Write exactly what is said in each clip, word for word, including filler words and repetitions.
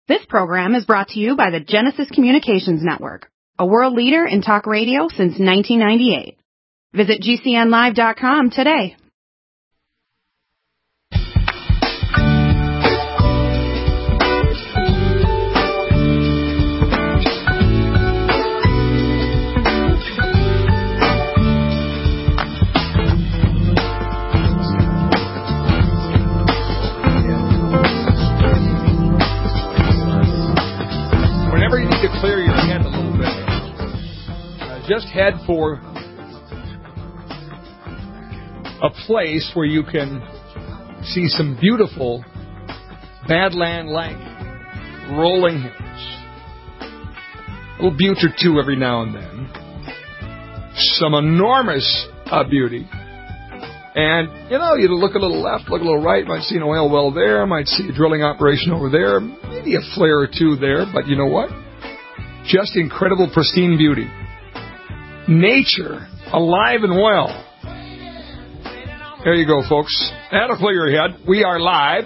This program is brought to you by the Genesis Communications Network, a world leader in talk radio since nineteen ninety-eight. Visit G C N live dot com today. Clear your head a little bit. Uh, just head for a place where you can see some beautiful Badland-like rolling hills. A little butte or two every now and then. Some enormous uh, beauty. And, you know, you look a little left, look a little right, might see an oil well there, might see a drilling operation over there, maybe a flare or two there, but you know what? Just incredible, pristine beauty. Nature, alive and well. There you go, folks. That'll clear your head. We are live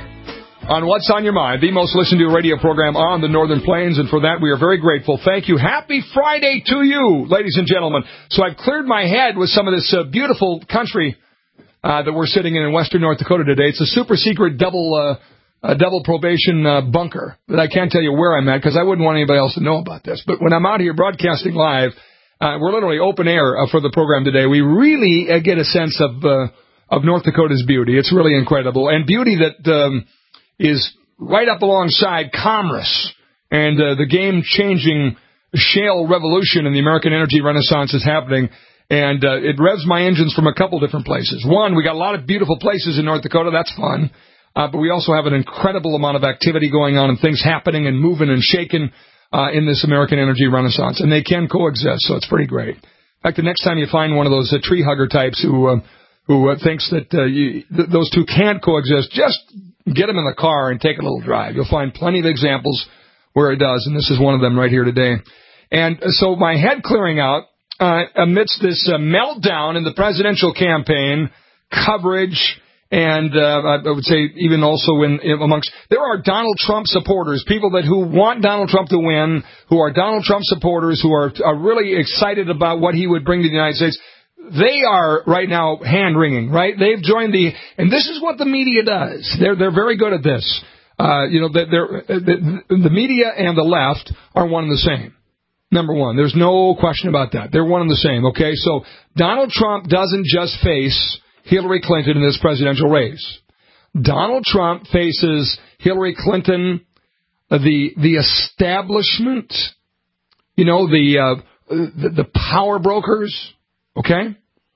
on What's on Your Mind, the most listened to radio program on the Northern Plains, and for that we are very grateful. Thank you. Happy Friday to you, ladies and gentlemen. So I've cleared my head with some of this uh, beautiful country uh, that we're sitting in in western North Dakota today. It's a super secret double... Uh, A double probation uh, bunker that I can't tell you where I'm at because I wouldn't want anybody else to know about this. But when I'm out here broadcasting live, uh, we're literally open air uh, for the program today. We really uh, get a sense of uh, of North Dakota's beauty. It's really incredible. And beauty that um, is right up alongside commerce and uh, the game-changing shale revolution in the American energy renaissance is happening. And uh, it revs my engines from a couple different places. One, we got a lot of beautiful places in North Dakota. That's fun. Uh, but we also have an incredible amount of activity going on and things happening and moving and shaking uh, in this American energy renaissance. And they can coexist, so it's pretty great. In fact, the next time you find one of those uh, tree hugger types who uh, who uh, thinks that uh, you, th- those two can't coexist, just get them in the car and take a little drive. You'll find plenty of examples where it does, and this is one of them right here today. And so my head clearing out uh, amidst this uh, meltdown in the presidential campaign coverage. And uh, I would say even also in, in amongst, there are Donald Trump supporters, people that who want Donald Trump to win, who are Donald Trump supporters, who are, are really excited about what he would bring to the United States. They are right now hand-wringing, right? They've joined the, and this is what the media does. They're they're very good at this. Uh, you know, they're, they're, the, the media and the left are one and the same. Number one, there's no question about that. They're one and the same, okay? So Donald Trump doesn't just face Hillary Clinton in this presidential race. Donald Trump faces Hillary Clinton, uh, the the establishment, you know, the, uh, the the power brokers, okay?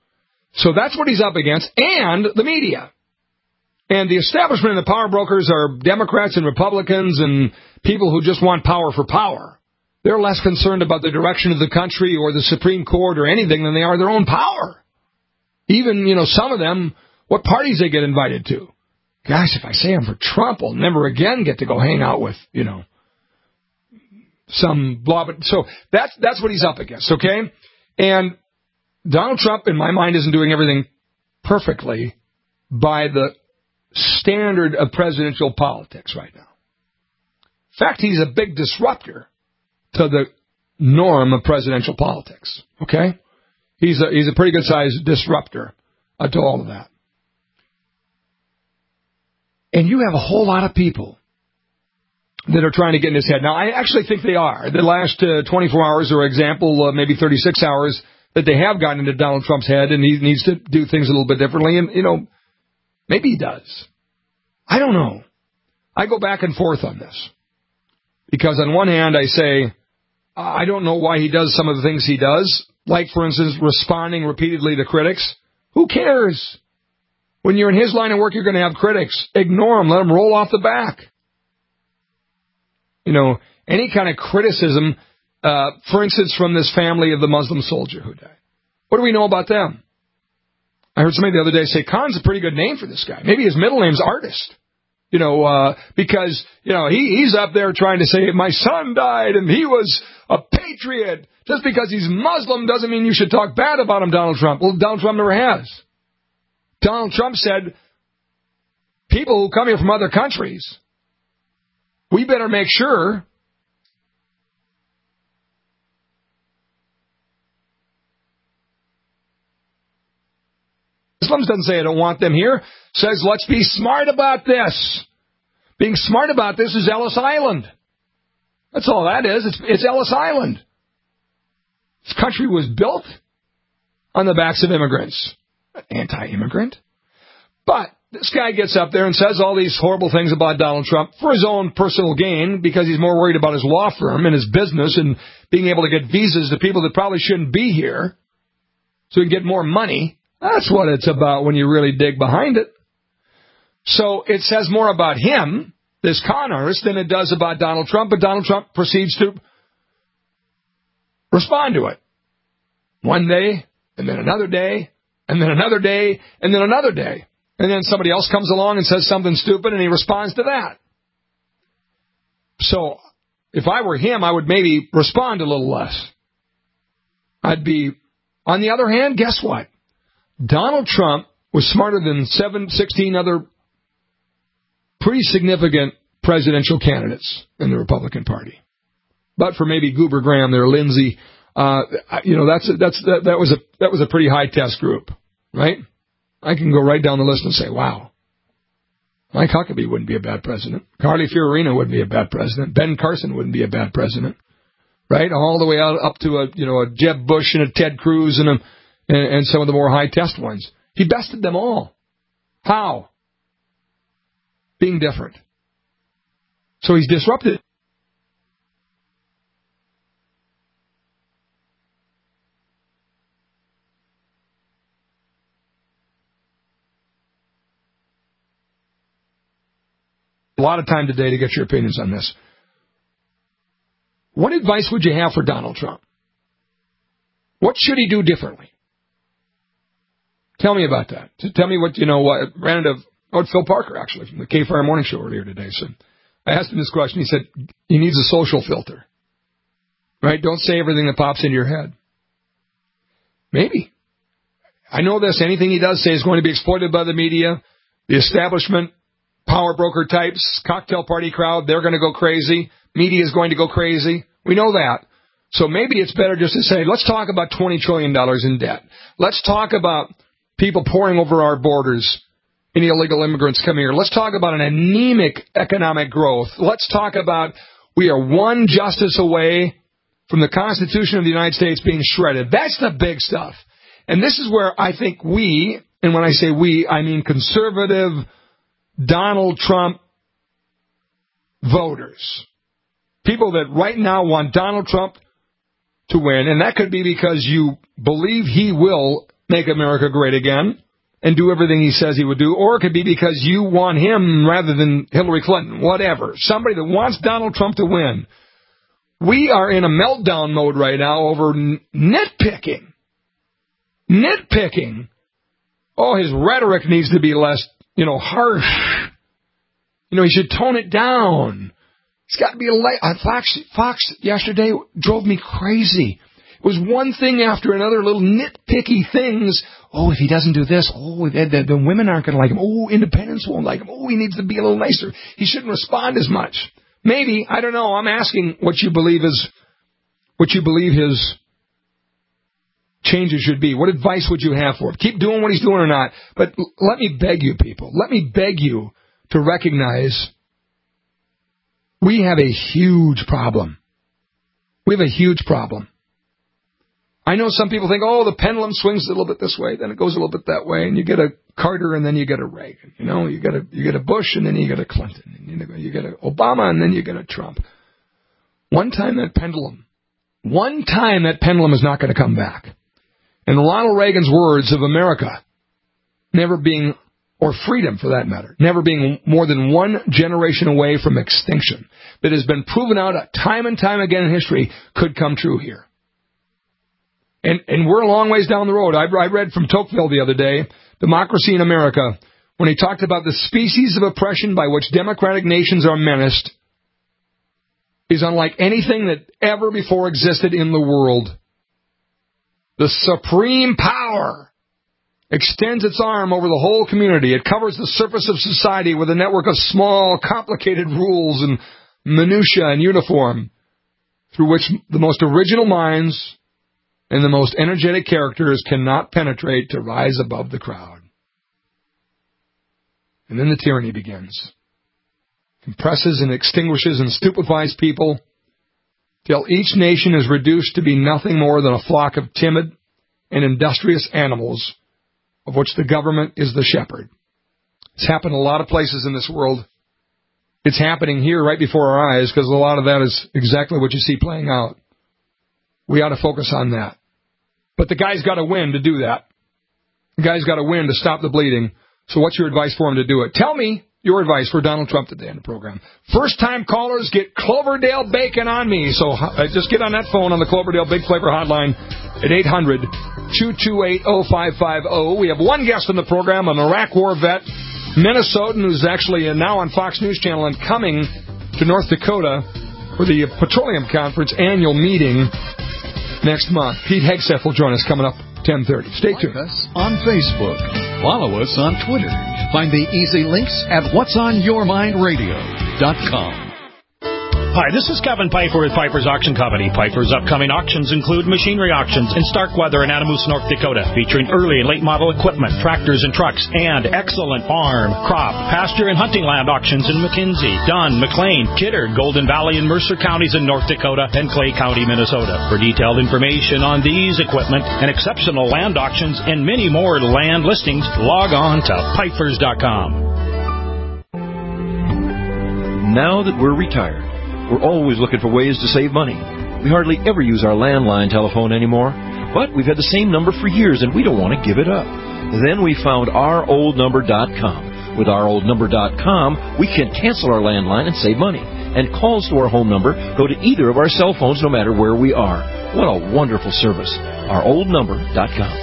So that's what he's up against, and the media. And the establishment and the power brokers are Democrats and Republicans and people who just want power for power. They're less concerned about the direction of the country or the Supreme Court or anything than they are their own power. Even, you know, some of them, what parties they get invited to. Gosh, if I say I'm for Trump, I'll never again get to go hang out with, you know, some blah. But so that's that's what he's up against, okay? And Donald Trump, in my mind, isn't doing everything perfectly by the standard of presidential politics right now. In fact, he's a big disruptor to the norm of presidential politics, okay? He's a, he's a pretty good-sized disruptor uh, to all of that. And you have a whole lot of people that are trying to get in his head. Now, I actually think they are. The last uh, twenty-four hours, or example, uh, maybe thirty-six hours, that they have gotten into Donald Trump's head, and he needs to do things a little bit differently. And, you know, maybe he does. I don't know. I go back and forth on this. Because on one hand, I say, I don't know why he does some of the things he does. Like, for instance, responding repeatedly to critics. Who cares? When you're in his line of work, you're going to have critics. Ignore them. Let them roll off the back. You know, any kind of criticism, uh, for instance, from this family of the Muslim soldier who died. What do we know about them? I heard somebody the other day say, Khan's a pretty good name for this guy. Maybe his middle name's Artist. You know, uh, because, you know, he, he's up there trying to say, my son died and he was a patriot. Just because he's Muslim doesn't mean you should talk bad about him, Donald Trump. Well, Donald Trump never has. Donald Trump said, people who come here from other countries we better make sure Muslims doesn't say I don't want them here. Says let's be smart about this. Being smart about this is Ellis Island. That's all that is. It's, it's Ellis Island. This country was built on the backs of immigrants. Anti-immigrant. But this guy gets up there and says all these horrible things about Donald Trump for his own personal gain because he's more worried about his law firm and his business and being able to get visas to people that probably shouldn't be here so he can get more money. That's what it's about when you really dig behind it. So it says more about him, this con artist, than it does about Donald Trump, but Donald Trump proceeds to respond to it. One day, and then another day, and then another day, and then another day. And then somebody else comes along and says something stupid, and he responds to that. So if I were him, I would maybe respond a little less. I'd be, on the other hand, guess what? Donald Trump was smarter than seven, sixteen other pretty significant presidential candidates in the Republican Party. But for maybe Goober Graham there, Lindsey, uh, you know, that's a, that's that, that was a that was a pretty high test group, right? I can go right down the list and say, wow, Mike Huckabee wouldn't be a bad president. Carly Fiorina wouldn't be a bad president. Ben Carson wouldn't be a bad president, right? All the way out up to a you know a Jeb Bush and a Ted Cruz and a, and, and some of the more high test ones. He bested them all. How? Being different. So he's disrupted. A lot of time today to get your opinions on this. What advice would you have for Donald Trump? What should he do differently? Tell me about that. Tell me what, you know, what ran into oh, Phil Parker, actually, from the K-Fire Morning Show earlier today. So I asked him this question. He said, he needs a social filter. Right? Don't say everything that pops into your head. Maybe. I know this. Anything he does say is going to be exploited by the media, the establishment, power broker types, cocktail party crowd. They're going to go crazy. Media is going to go crazy. We know that. So maybe it's better just to say, let's talk about twenty trillion dollars in debt. Let's talk about people pouring over our borders and illegal immigrants coming here. Let's talk about an anemic economic growth. Let's talk about we are one justice away from the Constitution of the United States being shredded. That's the big stuff. And this is where I think we, and when I say we, I mean conservative Donald Trump voters, people that right now want Donald Trump to win, and that could be because you believe he will make America great again and do everything he says he would do, or it could be because you want him rather than Hillary Clinton, whatever. Somebody that wants Donald Trump to win. We are in a meltdown mode right now over nitpicking. Nitpicking. Oh, his rhetoric needs to be less, you know, harsh. You know, he should tone it down. It's got to be a light. Uh, Fox, Fox yesterday drove me crazy. It was one thing after another, little nitpicky things. Oh, if he doesn't do this, oh, the, the, the women aren't going to like him. Oh, independents won't like him. Oh, he needs to be a little nicer. He shouldn't respond as much. Maybe, I don't know. I'm asking what you believe is, what you believe his changes should be. What advice would you have for him? Keep doing what he's doing or not. But l- let me beg you, people. Let me beg you to recognize we have a huge problem. We have a huge problem. I know some people think, oh, the pendulum swings a little bit this way, then it goes a little bit that way, and you get a Carter and then you get a Reagan. You know, you get a you get a Bush and then you get a Clinton, and you, you get a Obama and then you get a Trump. One time that pendulum, one time that pendulum is not going to come back. And Ronald Reagan's words of America never being, or freedom for that matter, never being more than one generation away from extinction, that has been proven out time and time again in history, could come true here. And and we're a long ways down the road. I, I read from Tocqueville the other day, Democracy in America, when he talked about the species of oppression by which democratic nations are menaced, is unlike anything that ever before existed in the world. The supreme power extends its arm over the whole community. It covers the surface of society with a network of small, complicated rules and minutia and uniform through which the most original minds and the most energetic characters cannot penetrate to rise above the crowd. And then the tyranny begins. Compresses and extinguishes and stupefies people till each nation is reduced to be nothing more than a flock of timid and industrious animals of which the government is the shepherd. It's happened in a lot of places in this world. It's happening here right before our eyes because a lot of that is exactly what you see playing out. We ought to focus on that. But the guy's got to win to do that. The guy's got to win to stop the bleeding. So what's your advice for him to do it? Tell me your advice for Donald Trump today in the program. First-time callers get Cloverdale Bacon on me. So uh, just get on that phone on the Cloverdale Big Flavor Hotline at eight hundred, two two eight, oh five five oh. We have one guest in the program, an Iraq War vet, Minnesotan, who's actually now on Fox News Channel and coming to North Dakota for the Petroleum Conference annual meeting next month. Pete Hegseth will join us coming up ten thirty. Stay tuned. Like us on Facebook. Follow us on Twitter. Find the easy links at whats on your mind radio dot com. Hi, this is Kevin Piper with Piper's Auction Company. Piper's upcoming auctions include machinery auctions in Starkweather and Adamus, North Dakota, featuring early and late model equipment, tractors and trucks, and excellent farm, crop, pasture, and hunting land auctions in McKinsey, Dunn, McLean, Kidder, Golden Valley, and Mercer counties in North Dakota, and Clay County, Minnesota. For detailed information on these equipment and exceptional land auctions and many more land listings, log on to pipers dot com. Now that we're retired, we're always looking for ways to save money. We hardly ever use our landline telephone anymore, but we've had the same number for years and we don't want to give it up. Then we found our old number dot com. With our old number dot com, we can cancel our landline and save money. And calls to our home number go to either of our cell phones no matter where we are. What a wonderful service. our old number dot com.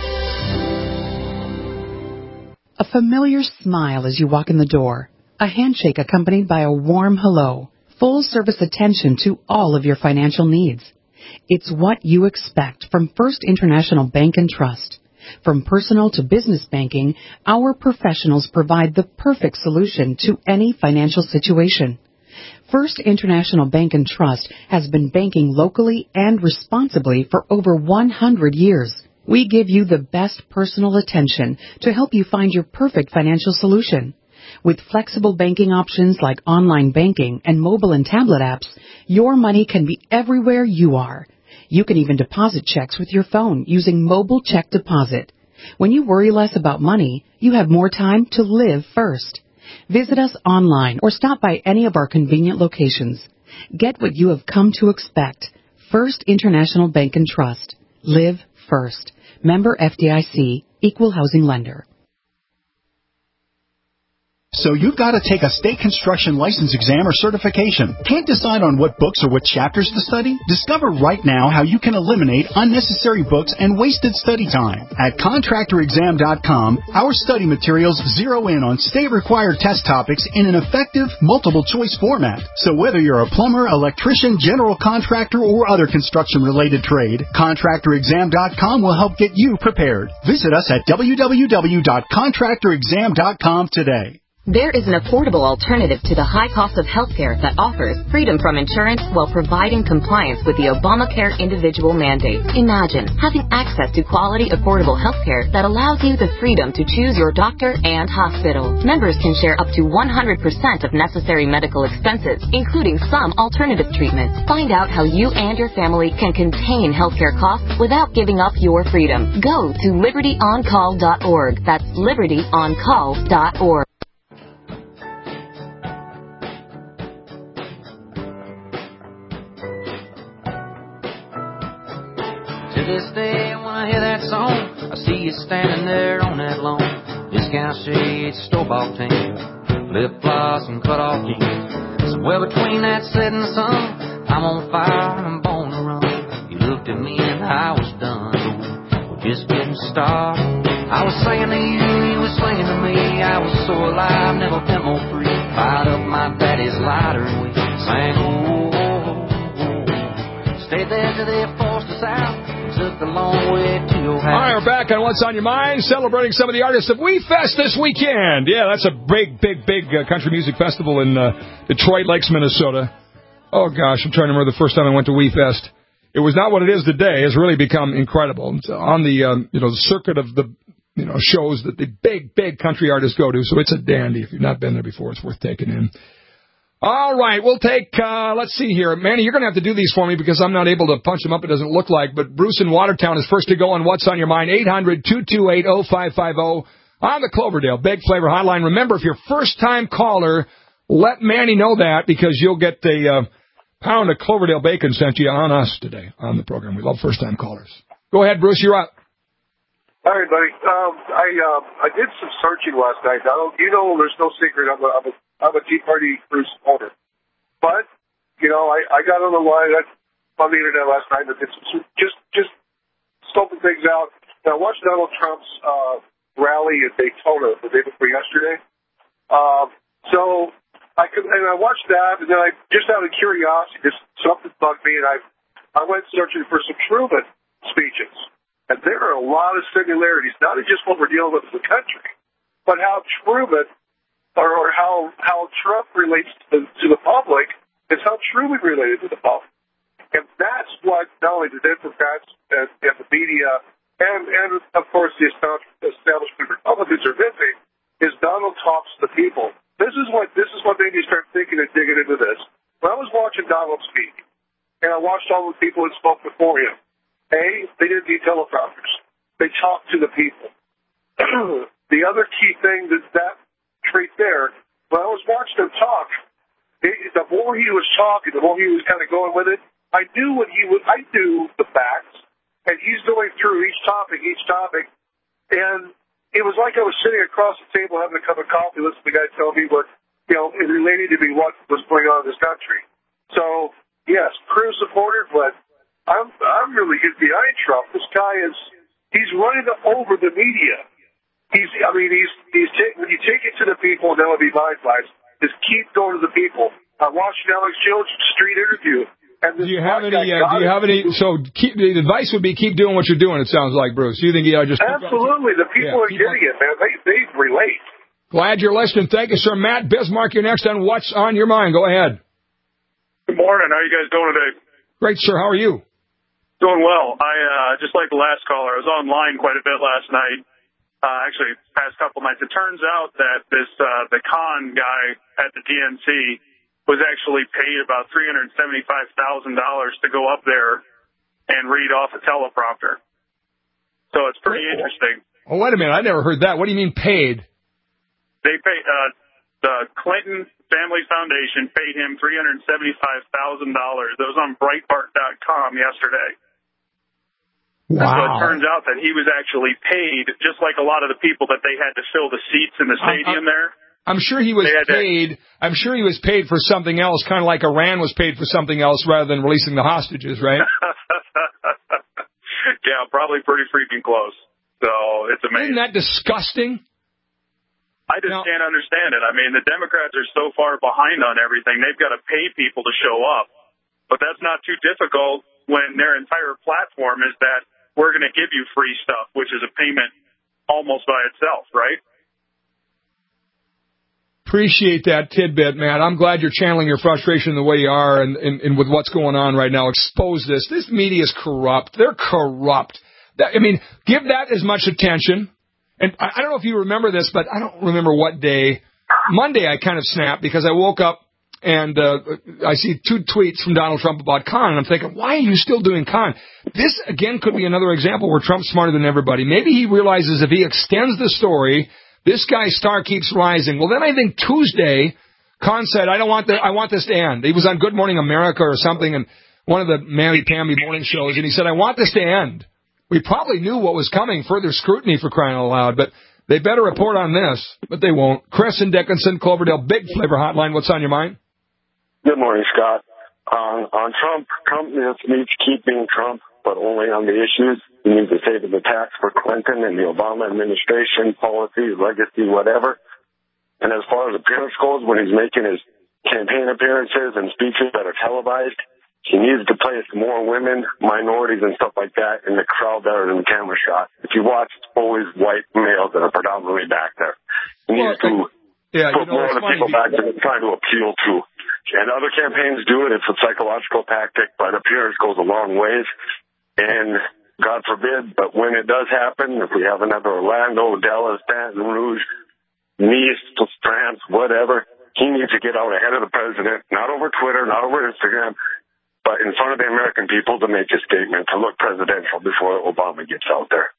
A familiar smile as you walk in the door. A handshake accompanied by a warm hello. Full-service attention to all of your financial needs. It's what you expect from First International Bank and Trust. From personal to business banking, our professionals provide the perfect solution to any financial situation. First International Bank and Trust has been banking locally and responsibly for over one hundred years. We give you the best personal attention to help you find your perfect financial solution. With flexible banking options like online banking and mobile and tablet apps, your money can be everywhere you are. You can even deposit checks with your phone using mobile check deposit. When you worry less about money, you have more time to live first. Visit us online or stop by any of our convenient locations. Get what you have come to expect. First International Bank and Trust. Live first. Member F D I C. Equal housing lender. So you've got to take a state construction license exam or certification. Can't decide on what books or what chapters to study? Discover right now how you can eliminate unnecessary books and wasted study time. At contractor exam dot com, our study materials zero in on state-required test topics in an effective, multiple-choice format. So whether you're a plumber, electrician, general contractor, or other construction-related trade, contractor exam dot com will help get you prepared. Visit us at w w w dot contractor exam dot com today. There is an affordable alternative to the high cost of health care that offers freedom from insurance while providing compliance with the Obamacare individual mandate. Imagine having access to quality, affordable health care that allows you the freedom to choose your doctor and hospital. Members can share up to one hundred percent of necessary medical expenses, including some alternative treatments. Find out how you and your family can contain health care costs without giving up your freedom. Go to liberty on call dot org. That's liberty on call dot org. To this day, when I hear that song, I see you standing there on that lawn. Discount shades, store-bought tan, lip-gloss and cut-off jeans. Somewhere between that setting sun, I'm on fire and I'm born to run. You looked at me and I was done, but we're just getting started. I was singing to you, you were singing to me. I was so alive, never been more free. Fired up my daddy's lighter and we sang, oh, oh, oh. Stayed there till they forced us out. Took the long way to your house. All right, we're back on What's on Your Mind, celebrating some of the artists of We Fest this weekend. Yeah, that's a big, big, big uh, country music festival in uh, Detroit Lakes, Minnesota. Oh, gosh, I'm trying to remember the first time I went to WeFest. It was not what it is today. It's really become incredible. It's on the, um, you know, the circuit of the, you know, shows that the big, big country artists go to, so it's a dandy. If you've not been there before, it's worth taking in. All right, we'll take, uh, let's see here. Manny, you're going to have to do these for me because I'm not able to punch them up. It doesn't look like, but Bruce in Watertown is first to go on What's on Your Mind, eight hundred, two two eight, oh five five oh on the Cloverdale Big Flavor Hotline. Remember, if you're a first-time caller, let Manny know that because you'll get a uh, pound of Cloverdale bacon sent to you on us today on the program. We love first-time callers. Go ahead, Bruce, you're up. All right, buddy. Um, I uh, I did some searching last night. I don't, you know, there's no secret. I'm a, I'm a, I'm a Tea Party Bruce supporter. But, you know, I, I got on the line I, on the internet last night and did some, just just scoping things out. And I watched Donald Trump's uh, rally at Daytona the day before yesterday. Um, so I could, and I watched that, and then I just out of curiosity, just something bugged me, and I I went searching for some Truman speeches. And there are a lot of similarities, not just what we're dealing with as a country, but how Truman, or, or how how Trump relates to, to the public, is how Truman related to the public. And that's what not only the Democrats and, and the media, and, and of course the establishment Republicans are missing, is Donald talks to the people. This is what this is what made me start thinking and digging into this. When I was watching Donald speak, and I watched all the people that spoke before him, A, they didn't need teleprompters. They talked to the people. The other key thing that that trait there, when I was watching him talk, it, the more he was talking, the more he was kind of going with it, I knew what he was, I knew the facts, and he's going through each topic, each topic, and it was like I was sitting across the table having a cup of coffee, listening to the guy tell me what, you know, it related to me what was going on in this country. So, yes, Cruz supporter, but I'm I'm really good behind Trump. This guy is he's running over the media. He's I mean he's he's take, when you take it to the people, and that would be my advice. Just keep going to the people. I watched Alex Jones street interview. And do you have any? Uh, do you have any? So keep, the advice would be keep doing what you're doing. It sounds like, Bruce. You think you ought to just absolutely the people yeah, are getting it, man. They they relate. Glad you're listening. Thank you, sir. Matt Bismarck, you're next on What's on Your Mind. Go ahead. Good morning. How are you guys doing today? Great, sir. How are you? Doing well. I, uh, just like the last caller, I was online quite a bit last night, uh, actually past couple nights. It turns out that this, uh, the con guy at the D N C was actually paid about three hundred seventy-five thousand dollars to go up there and read off a teleprompter. So it's pretty interesting. Oh, wait a minute. I never heard that. What do you mean paid? They pay, uh, the Clinton Family Foundation paid him three hundred seventy-five thousand dollars. That was on Breitbart dot com yesterday. Wow. And so it turns out that he was actually paid, just like a lot of the people that they had to fill the seats in the stadium I'm, there. I'm sure he was paid. To, I'm sure he was paid for something else, kind of like Iran was paid for something else rather than releasing the hostages, right? Yeah, probably pretty freaking close. So it's amazing. Isn't that disgusting? I just now, can't understand it. I mean, the Democrats are so far behind on everything. They've got to pay people to show up. But that's not too difficult when their entire platform is that we're going to give you free stuff, which is a payment almost by itself, right? Appreciate that tidbit, Matt. I'm glad you're channeling your frustration the way you are and, and, and with what's going on right now. Expose this. This media is corrupt. They're corrupt. That, I mean, give that as much attention. And I, I don't know if you remember this, but I don't remember what day. Monday I kind of snapped because I woke up and uh, I see two tweets from Donald Trump about con, and I'm thinking, why are you still doing con? This, again, could be another example where Trump's smarter than everybody. Maybe he realizes if he extends the story, this guy's star keeps rising. Well, then I think Tuesday, Con said, I don't want the, I want this to end. He was on Good Morning America or something, and one of the mammy-pammy morning shows, and he said, I want this to end. We probably knew what was coming, further scrutiny for crying out loud, but they better report on this, but they won't. Chris and Dickinson, Cloverdale, Big Flavor Hotline, what's on your mind? Good morning, Scott. Uh, on Trump, Trump needs to keep being Trump, but only on the issues. He needs to save the tax for Clinton and the Obama administration, policies, legacy, whatever. And as far as appearance goes, when he's making his campaign appearances and speeches that are televised, he needs to place more women, minorities, and stuff like that in the crowd that are in the camera shot. If you watch, it's always white males that are predominantly back there. He needs well, to yeah, put you know, more of the people back that he's trying to appeal to. And other campaigns do it. It's a psychological tactic, but appearance goes a long ways. And God forbid, but when it does happen, if we have another Orlando, Dallas, Baton Rouge, Nice, France, whatever, he needs to get out ahead of the president, not over Twitter, not over Instagram, but in front of the American people to make a statement, to look presidential before Obama gets out there.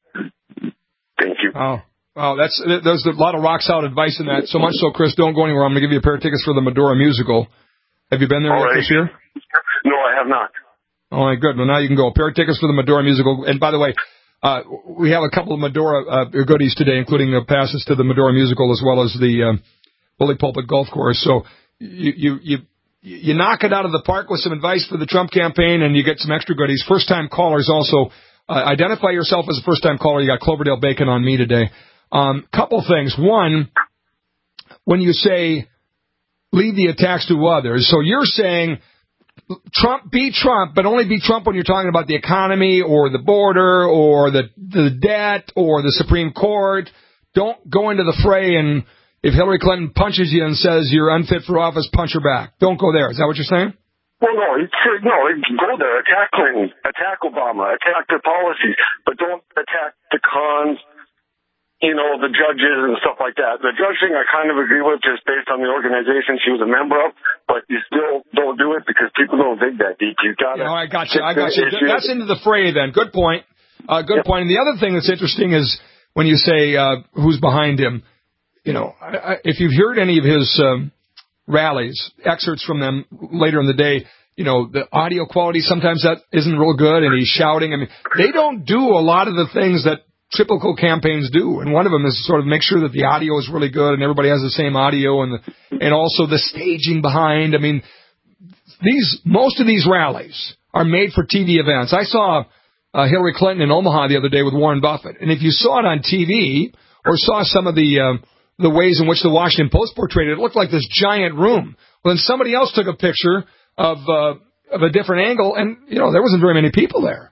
Thank you. Oh. Well, that's there's a lot of rock solid advice in that. So much so, Chris, don't go anywhere. I'm going to give you a pair of tickets for the Medora musical. Have you been there yet this year? No, I have not. All right, good. Well, now you can go. A pair of tickets for the Medora musical. And by the way, uh, we have a couple of Medora uh, goodies today, including uh, passes to the Medora musical as well as the uh, Bully Pulpit Golf Course. So you, you you you knock it out of the park with some advice for the Trump campaign, and you get some extra goodies. First-time callers also. Uh, identify yourself as a first-time caller. You got Cloverdale Bacon on me today. Um, couple things. One, when you say leave the attacks to others, so you're saying Trump, be Trump, but only be Trump when you're talking about the economy or the border or the, the debt or the Supreme Court. Don't go into the fray, and if Hillary Clinton punches you and says you're unfit for office, punch her back. Don't go there. Is that what you're saying? Well, no, it's, no, go there, attack Clinton, attack Obama, attack their policies, but don't attack the cons, you know, the judges and stuff like that. The judge thing I kind of agree with just based on the organization she was a member of, but you still don't do it because people don't dig that deep. You got to. No, I got you. I got you. That's into the fray then. Good point. Uh, good yep. point. And the other thing that's interesting is when you say uh, who's behind him. You know, I, I, if you've heard any of his um, rallies, excerpts from them later in the day, you know, the audio quality sometimes that isn't real good, and he's shouting. I mean, they don't do a lot of the things that typical campaigns do, and one of them is sort of make sure that the audio is really good and everybody has the same audio, and the, and also the staging behind. I mean, these most of these rallies are made for T V events. I saw uh, Hillary Clinton in Omaha the other day with Warren Buffett, and if you saw it on T V or saw some of the uh, the ways in which the Washington Post portrayed it, it looked like this giant room. Well, then somebody else took a picture of uh, of a different angle, and you know there wasn't very many people there.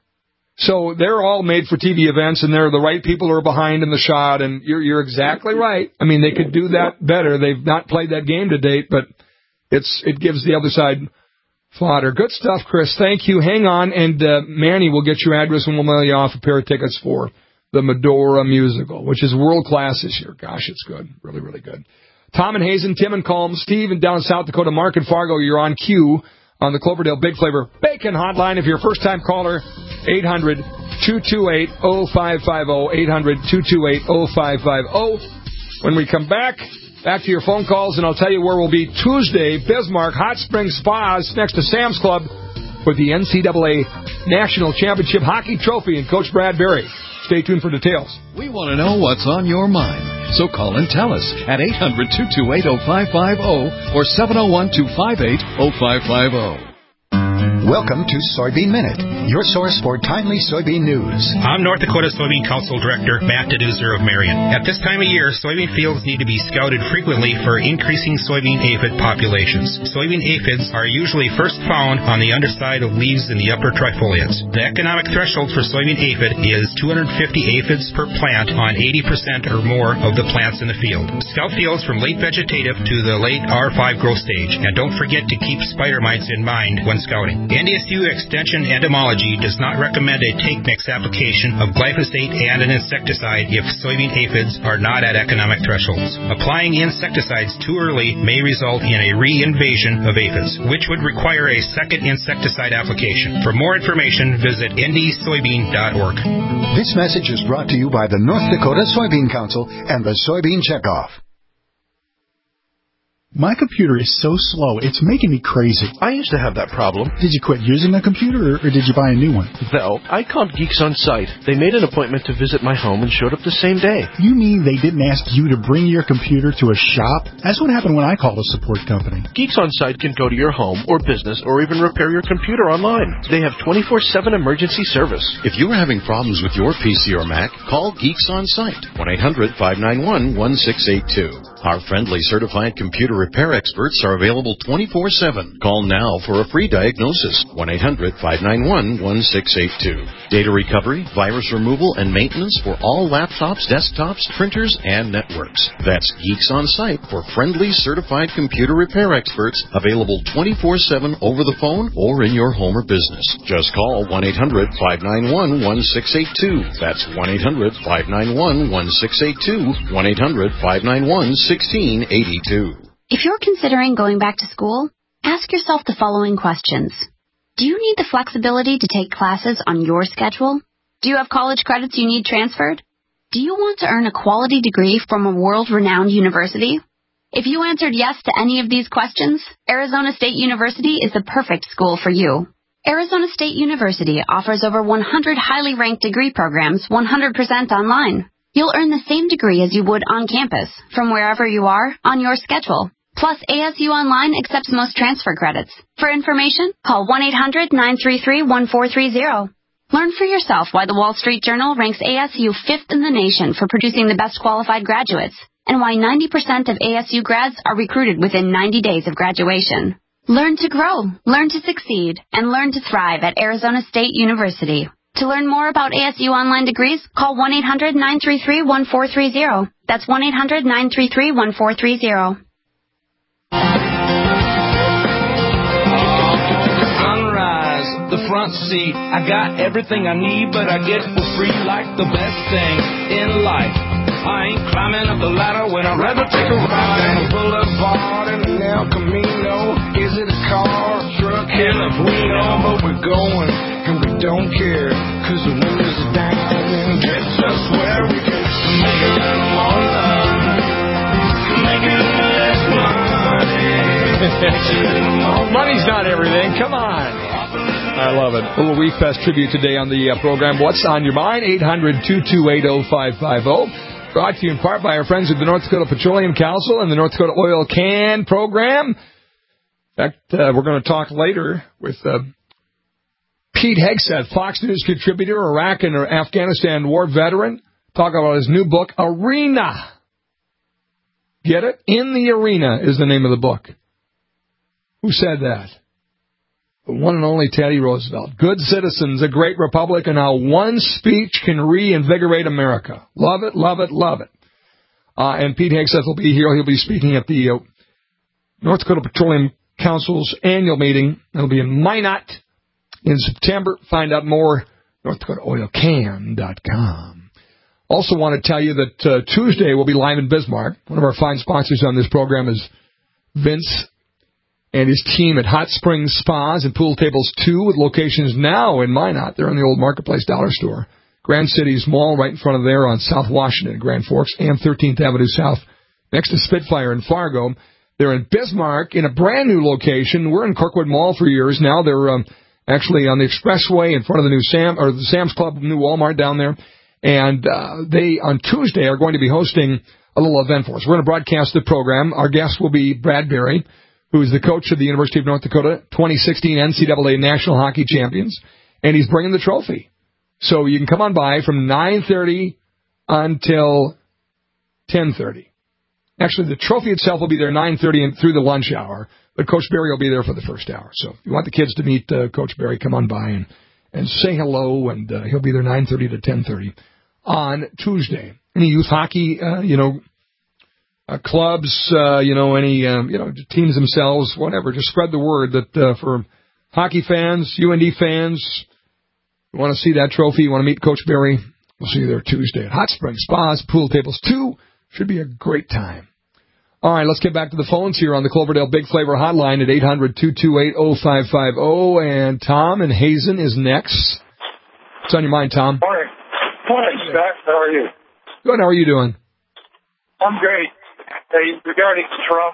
So they're all made for T V events, and they're the right people who are behind in the shot, and you're, you're exactly right. I mean, they could do that better. They've not played that game to date, but it's it gives the other side fodder. Good stuff, Chris. Thank you. Hang on, and uh, Manny will get your address, and we'll mail you off a pair of tickets for the Medora musical, which is world-class this year. Gosh, it's good. Really, really good. Tom and Hazen, Tim and Colm, Steve and down in South Dakota, Mark and Fargo, you're on cue on the Cloverdale Big Flavor Bacon Hotline. If you're a first-time caller, eight hundred, two two eight, oh five five oh, eight hundred, two two eight, oh five five oh. When we come back, back to your phone calls, and I'll tell you where we'll be Tuesday. Bismarck Hot Springs Spas next to Sam's Club for the N C double A National Championship Hockey Trophy and Coach Brad Berry. Stay tuned for details. We want to know what's on your mind, so call and tell us at eight hundred, two two eight, oh five five oh or seven oh one, two five eight, oh five five oh. Welcome to Soybean Minute, your source for timely soybean news. I'm North Dakota Soybean Council Director Matt Deduzer of Marion. At this time of year, soybean fields need to be scouted frequently for increasing soybean aphid populations. Soybean aphids are usually first found on the underside of leaves in the upper trifoliates. The economic threshold for soybean aphid is two hundred fifty aphids per plant on eighty percent or more of the plants in the field. Scout fields from late vegetative to the late R five growth stage, and don't forget to keep spider mites in mind when scouting. N D S U Extension Entomology does not recommend a take mix application of glyphosate and an insecticide if soybean aphids are not at economic thresholds. Applying insecticides too early may result in a reinvasion of aphids, which would require a second insecticide application. For more information, visit N D soybean dot org. This message is brought to you by the North Dakota Soybean Council and the Soybean Checkoff. My computer is so slow, it's making me crazy. I used to have that problem. Did you quit using the computer, or, or did you buy a new one? No, I called Geeks On Site. They made an appointment to visit my home and showed up the same day. You mean they didn't ask you to bring your computer to a shop? That's what happened when I called a support company. Geeks On Site can go to your home or business or even repair your computer online. They have twenty-four seven emergency service. If you are having problems with your P C or Mac, call Geeks On Site, one eight hundred, five nine one, one six eight two. Our friendly certified computer repair experts are available twenty-four seven. Call now for a free diagnosis. one eight hundred five nine one one six eight two. Data recovery, virus removal, and maintenance for all laptops, desktops, printers, and networks. That's Geeks On Site for friendly certified computer repair experts available twenty-four seven over the phone or in your home or business. Just call one eight hundred five nine one one six eight two. That's one eight hundred five nine one one six eight two. one eight hundred five nine one one six eight two. If you're considering going back to school, ask yourself the following questions. Do you need the flexibility to take classes on your schedule? Do you have college credits you need transferred? Do you want to earn a quality degree from a world-renowned university? If you answered yes to any of these questions, Arizona State University is the perfect school for you. Arizona State University offers over one hundred highly ranked degree programs one hundred percent online. You'll earn the same degree as you would on campus, from wherever you are, on your schedule. Plus, A S U Online accepts most transfer credits. For information, call one eight hundred nine three three one four three zero. Learn for yourself why the Wall Street Journal ranks A S U fifth in the nation for producing the best qualified graduates, and why ninety percent of A S U grads are recruited within ninety days of graduation. Learn to grow, learn to succeed, and learn to thrive at Arizona State University. To learn more about A S U Online degrees, call one eight hundred nine three three one four three zero. That's one eight hundred nine three three one four three zero. Sunrise, the front seat. I got everything I need, but I get for free like the best thing in life. I ain't climbing up the ladder when I'd rather take a ride on the boulevard in an El Camino. Is it a car, a truck, hell if we know, but we're going, and we don't care, cause the windows are down, and gets us where we can make a little more love, make a little less money. Money's not everything, come on. I love it. A little Week Fest tribute today on the uh, program. What's on your mind? eight hundred two two eight oh five five oh. Brought to you in part by our friends at the North Dakota Petroleum Council and the North Dakota Oil Can Program. In fact, uh, we're going to talk later with uh, Pete Hegseth, Fox News contributor, Iraq and Afghanistan war veteran. Talk about his new book, Arena. Get it? In the Arena is the name of the book. Who said that? The one and only Teddy Roosevelt. Good citizens, a great republic, and how one speech can reinvigorate America. Love it, love it, love it. Uh, and Pete Hegseth will be here. He'll be speaking at the uh, North Dakota Petroleum Council's annual meeting. It'll be in Minot in September. Find out more, north dakota oil can dot com. Also want to tell you that uh, Tuesday we'll be live in Bismarck. One of our fine sponsors on this program is Vince and his team at Hot Springs Spas and Pool Tables two, with locations now in Minot. They're in the old Marketplace Dollar Store. Grand Cities Mall right in front of there on South Washington, Grand Forks, and thirteenth Avenue South, next to Spitfire in Fargo. They're in Bismarck in a brand new location. We're in Kirkwood Mall for years now. They're um, actually on the expressway in front of the new Sam or the Sam's Club, new Walmart down there. And uh, they, on Tuesday, are going to be hosting a little event for us. We're going to broadcast the program. Our guest will be Brad Berry, who is the coach of the University of North Dakota, twenty sixteen N C double A National Hockey Champions, and he's bringing the trophy. So you can come on by from nine thirty until ten thirty. Actually, the trophy itself will be there nine thirty and through the lunch hour, but Coach Berry will be there for the first hour. So if you want the kids to meet uh, Coach Berry, come on by and, and say hello, and uh, he'll be there nine thirty to ten thirty on Tuesday. Any youth hockey, uh, you know, Uh, clubs, uh, you know, any, um, you know, teams themselves, whatever. Just spread the word that uh, for hockey fans, U N D fans, you want to see that trophy, you want to meet Coach Berry, we'll see you there Tuesday at Hot Springs Spas, Pool Tables two. Should be a great time. All right, let's get back to the phones here on the Cloverdale Big Flavor Hotline at eight hundred two two eight oh five five oh. And Tom in Hazen is next. What's on your mind, Tom? Morning. Morning, Scott. How are you? Good. How are you doing? I'm great. Hey, regarding Trump,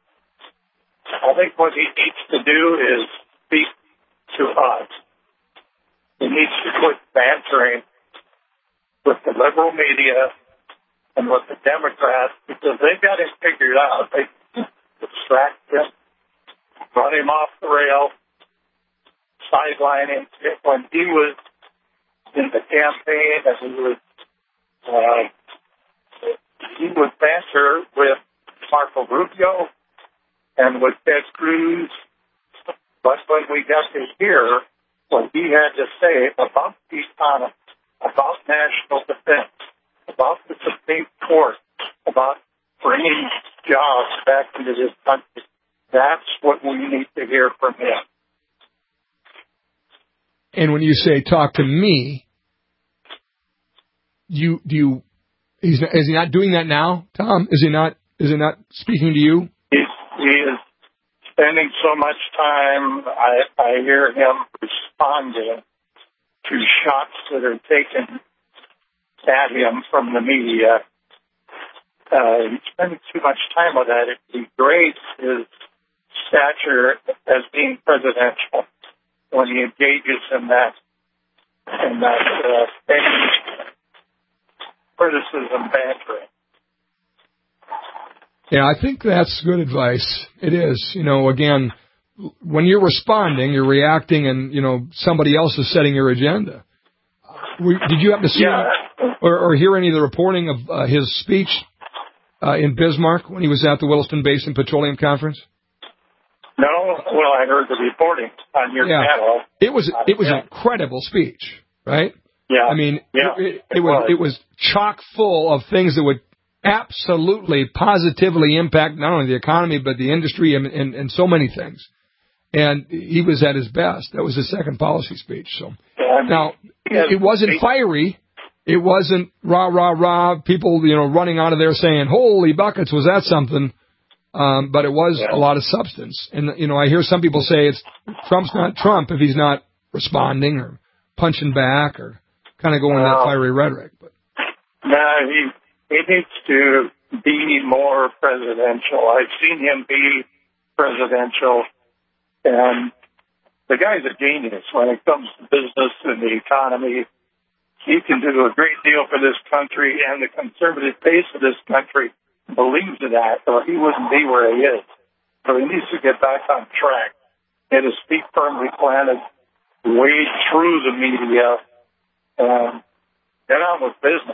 I think what he needs to do is speak to us. He needs to quit bantering with the liberal media and with the Democrats, because they've got him figured out. They distract him, run him off the rail, sideline him. When he was in the campaign and he was uh, he would banter with Marco Rubio and with Ted Cruz. But when we got to hear what he had to say about the economy, about national defense, about the Supreme Court, about bringing jobs back into this country, that's what we need to hear from him. And when you say talk to me, you do you he's is he not doing that now, Tom? Is he not is he not speaking to you? He, he is spending so much time. I, I hear him responding to shots that are taken at him from the media. Uh, he's spending too much time with that. It degrades his stature as being presidential when he engages in that in that uh, criticism bantering. Yeah, I think that's good advice. It is. You know, again, when you're responding, you're reacting, and, you know, somebody else is setting your agenda. We, did you happen to see yeah. any, or, or hear any of the reporting of uh, his speech uh, in Bismarck when he was at the Williston Basin Petroleum Conference? No, well, I heard the reporting on your yeah. channel. It was it was yeah. an incredible speech, right? Yeah. I mean, yeah, it, it, it, it was, was it was chock full of things that would absolutely, positively impact not only the economy but the industry and, and, and so many things. And he was at his best. That was his second policy speech. So yeah, now yeah, it wasn't fiery. It wasn't rah rah rah. People, you know, running out of there saying, "Holy buckets, was that something?" Um, but it was yeah. a lot of substance. And, you know, I hear some people say it's Trump's not Trump if he's not responding or punching back or kind of going no. that fiery rhetoric. But no, he, he needs to be more presidential. I've seen him be presidential, and the guy's a genius when it comes to business and the economy. He can do a great deal for this country, and the conservative base of this country believes in that, or he wouldn't be where he is. So he needs to get back on track, get his feet firmly planted, wade through the media, and get on with business.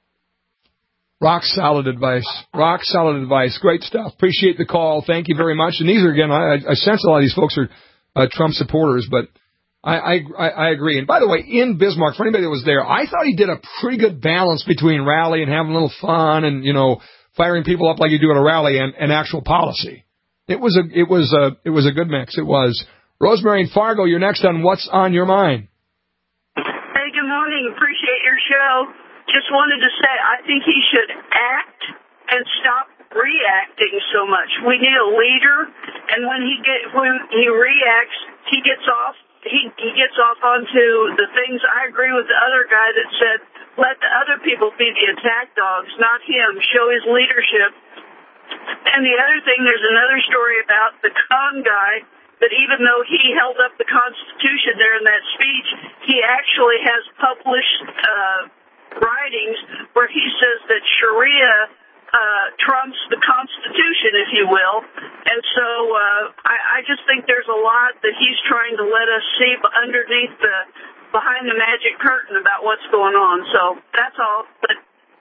Rock solid advice. Rock solid advice. Great stuff. Appreciate the call. Thank you very much. And these are, again, I, I sense a lot of these folks are uh, Trump supporters, but I, I, I agree. And by the way, in Bismarck, for anybody that was there, I thought he did a pretty good balance between rally and having a little fun and, you know, firing people up like you do at a rally and, and actual policy. It was a, it was a, it was a good mix. It was. Rosemary and Fargo, you're next on What's on Your Mind. Hey, good morning. Appreciate your show. Just wanted to say I think he should act and stop reacting so much. We need a leader, and when he get when he reacts, he gets off. He he gets off onto the things. I agree with the other guy that said, let the other people be the attack dogs, not him. Show his leadership. And the other thing, there's another story about the con guy, that even though he held up the Constitution there in that speech, he actually has published uh, writings where he says that Sharia uh, trumps the Constitution, if you will. And so uh, I, I just think there's a lot that he's trying to let us see underneath the behind the magic curtain about what's going on. So that's all. But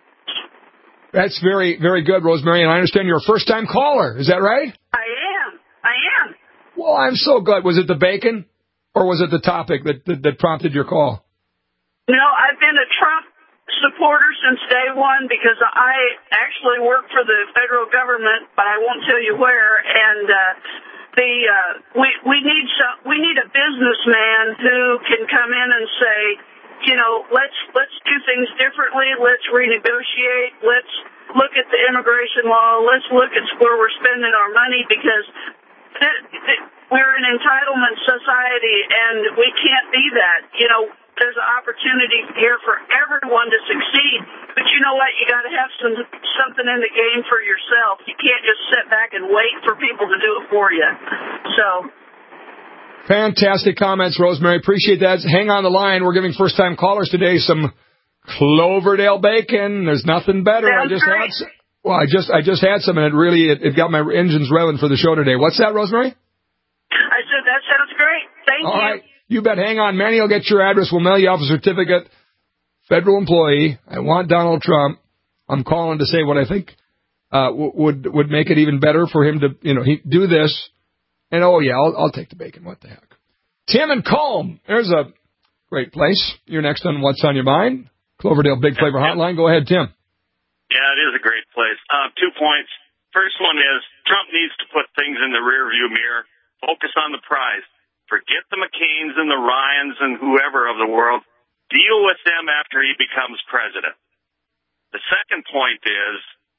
that's very, very good, Rosemary. And I understand you're a first-time caller. Is that right? I am. I am. Well, I'm so glad. Was it the bacon, or was it the topic that, that, that prompted your call? No, I've been a Trump supporter since day one because I actually work for the federal government, but I won't tell you where. And uh, the uh, we we need some we need a businessman who can come in and say, you know, let's let's do things differently. Let's renegotiate. Let's look at the immigration law. Let's look at where we're spending our money because th- th- we're an entitlement society and we can't be that. You know, there's an opportunity here for everyone to succeed. But you know what? You got to have some something in the game for yourself. You can't just sit back and wait for people to do it for you. So. Fantastic comments, Rosemary. Appreciate that. Hang on the line. We're giving first-time callers today some Cloverdale bacon. There's nothing better. Sounds I just great. had some. Well, I just I just had some, and it really it, it got my engines revving for the show today. What's that, Rosemary? I said that sounds great. Thank All you. All right. You bet. Hang on. Manny will get your address. We'll mail you off a certificate. Federal employee. I want Donald Trump. I'm calling to say what I think uh, w- would would make it even better for him to, you know, he do this. And, oh, yeah, I'll, I'll take the bacon. What the heck? Tim and Calm. There's a great place. You're next on What's on Your Mind. Cloverdale Big Flavor Hotline. Go ahead, Tim. Yeah, it is a great place. Uh, two points. First one is Trump needs to put things in the rearview mirror. Focus on the prize. Forget the McCains and the Ryans and whoever of the world. Deal with them after he becomes president. The second point is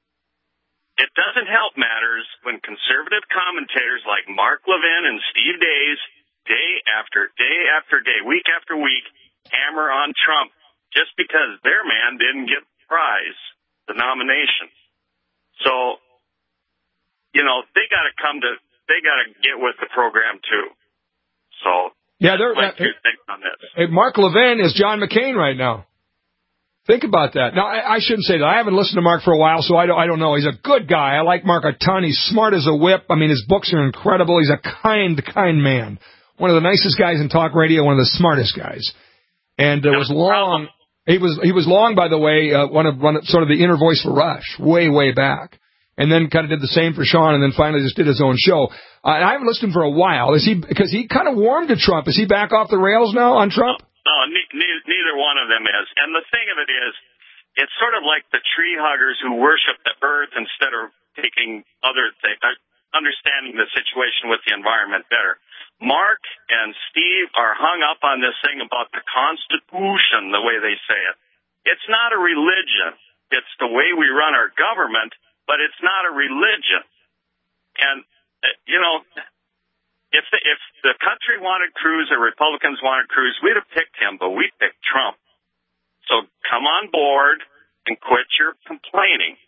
it doesn't help matters when conservative commentators like Mark Levin and Steve Days, day after day after day, week after week, hammer on Trump just because their man didn't get the prize, the nomination. So, you know, they got to come to, they got to get with the program too. So, yeah, they're my uh, two things on this. Hey, Mark Levin is John McCain right now. Think about that. Now, I, I shouldn't say that. I haven't listened to Mark for a while, so I don't, I don't know. He's a good guy. I like Mark a ton. He's smart as a whip. I mean, his books are incredible. He's a kind, kind man. One of the nicest guys in talk radio, one of the smartest guys. And it was long. He was he was long, by the way, uh, one of one of, sort of the inner voice for Rush, way, way back. And then kind of did the same for Sean, and then finally just did his own show. Uh, and I haven't listened to him for a while. Is he because he kind of warmed to Trump? Is he back off the rails now on Trump? No, ne- ne- neither one of them is. And the thing of it is, it's sort of like the tree huggers who worship the earth instead of taking other things, uh, understanding the situation with the environment better. Mark and Steve are hung up on this thing about the Constitution, the way they say it. It's not a religion. It's the way we run our government, but it's not a religion. And, uh, you know, if the, if the country wanted Cruz or Republicans wanted Cruz, we'd have picked him, but we picked Trump. So come on board and quit your complaining.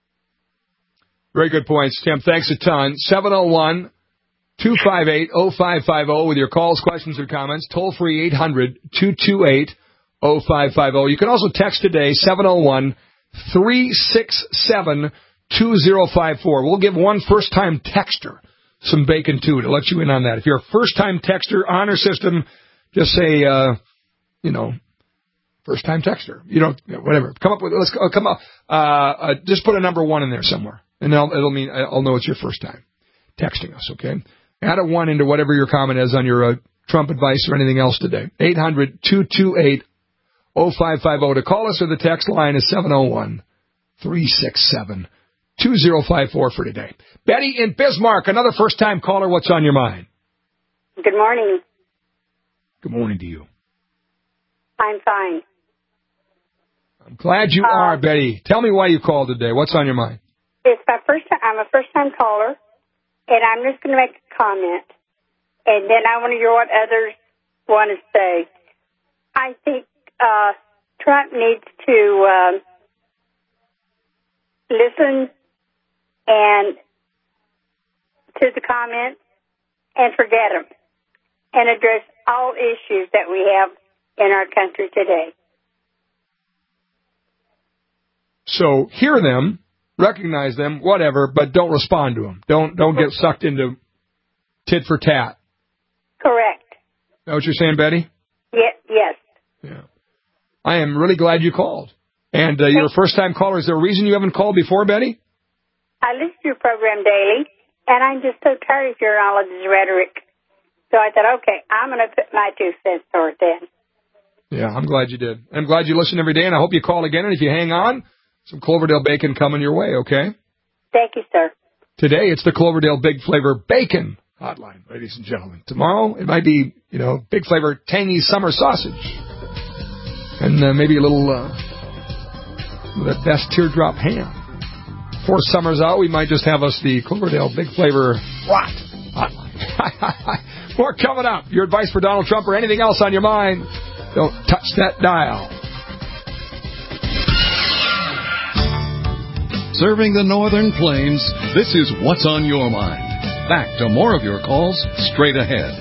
Very good points, Tim. Thanks a ton. seven oh one, two five eight, oh five five oh with your calls, questions, or comments. Toll free eight hundred, two two eight, oh five five oh. You can also text today, seven oh one, three six seven, two oh five four. We'll give one first-time texter some bacon, too, to let you in on that. If you're a first-time texter, honor system, just say, uh, you know, first-time texter. You know, whatever. Come up with, let's uh, come up, uh, uh, just put a number one in there somewhere. And it'll, it'll mean, I'll know it's your first time texting us, okay? Add a one into whatever your comment is on your uh, Trump advice or anything else today. eight hundred, two two eight, oh five five oh. To call us or the text line is seven oh one, three six seven, two oh five four for today. Betty in Bismarck, another first-time caller. What's on your mind? Good morning. Good morning to you. I'm fine. I'm glad you uh, are, Betty. Tell me why you called today. What's on your mind? It's my first time. I'm a first-time caller, and I'm just going to make a comment, and then I want to hear what others want to say. I think uh, Trump needs to uh, listen and to the comments and forget them and address all issues that we have in our country today. So hear them, recognize them, whatever, but don't respond to them. Don't don't get sucked into tit for tat. Correct. Is that what you're saying, Betty? Yes. Yes. Yeah. I am really glad you called. And uh, you're a first-time caller. Is there a reason you haven't called before, Betty? I listen to your program daily, and I'm just so tired of hearing all of this rhetoric. So I thought, okay, I'm going to put my two cents toward then. Yeah, I'm glad you did. I'm glad you listen every day, and I hope you call again. And if you hang on, some Cloverdale bacon coming your way, okay? Thank you, sir. Today, it's the Cloverdale Big Flavor Bacon Hotline, ladies and gentlemen. Tomorrow, it might be, you know, Big Flavor Tangy Summer Sausage. And uh, maybe a little, uh, that best teardrop ham. Before summer's out, we might just have us the Cloverdale Big Flavor what? Hotline. More coming up. Your advice for Donald Trump or anything else on your mind, don't touch that dial. Serving the Northern Plains, this is What's on Your Mind. Back to more of your calls straight ahead.